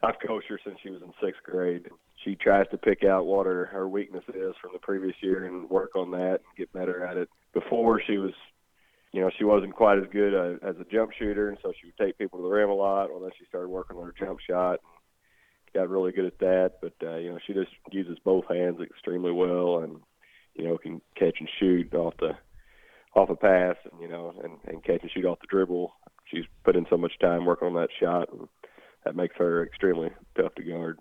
I've coached her since she was in sixth grade. She tries to pick out what her weakness is from the previous year and work on that and get better at it. Before she was, she wasn't quite as good as a jump shooter, and so she would take people to the rim a lot. Well, then she started working on her jump shot and got really good at that. But, she just uses both hands extremely well and, can catch and shoot off a pass and catch and shoot off the dribble. She's put in so much time working on that shot, and that makes her extremely tough to guard.